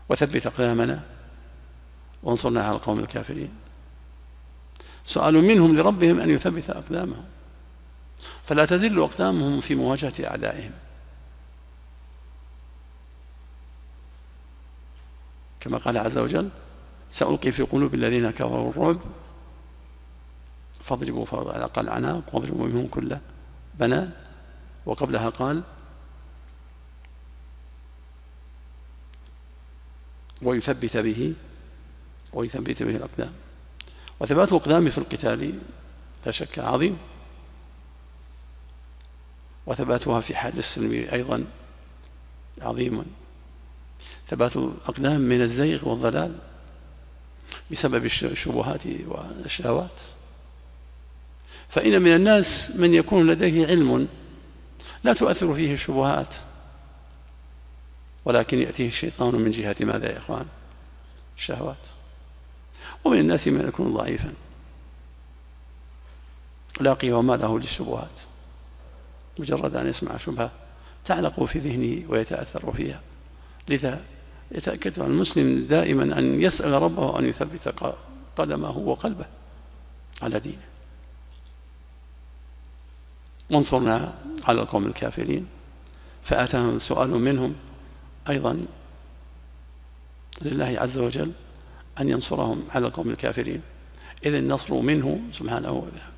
وثبت أقدامنا وانصرنا على القوم الكافرين. سؤال منهم لربهم أن يثبت أقدامهم فلا تزل أقدامهم في مواجهة أعدائهم، كما قال عز وجل: سألقي في قلوب الذين كفروا الرعب فاضربوا فوق الأعناق واضربوا منهم كل بنان. وقبلها قال: ويثبت به الأقدام. وثبات الأقدام في القتال لا شك عظيم، وثباتها في حال السلم أيضا عظيم. ثبات الأقدام من الزيغ والضلال بسبب الشبهات والشهوات، فإن من الناس من يكون لديه علم لا تؤثر فيه الشبهات، ولكن يأتيه الشيطان من جهة ماذا يا إخوان؟ الشهوات. ومن الناس من يكون ضعيفا لا قيمة له للشبهات، مجرد أن يسمع شبهة تعلق في ذهنه ويتأثر فيها. لذا يتأكد عن المسلم دائما أن يسأل ربه أن يثبت قدمه وقلبه على دينه. وانصرنا على القوم الكافرين، فأتاهم سؤال منهم أيضا لله عز وجل أن ينصرهم على القوم الكافرين، إذ النصر منه سبحانه وتعالى.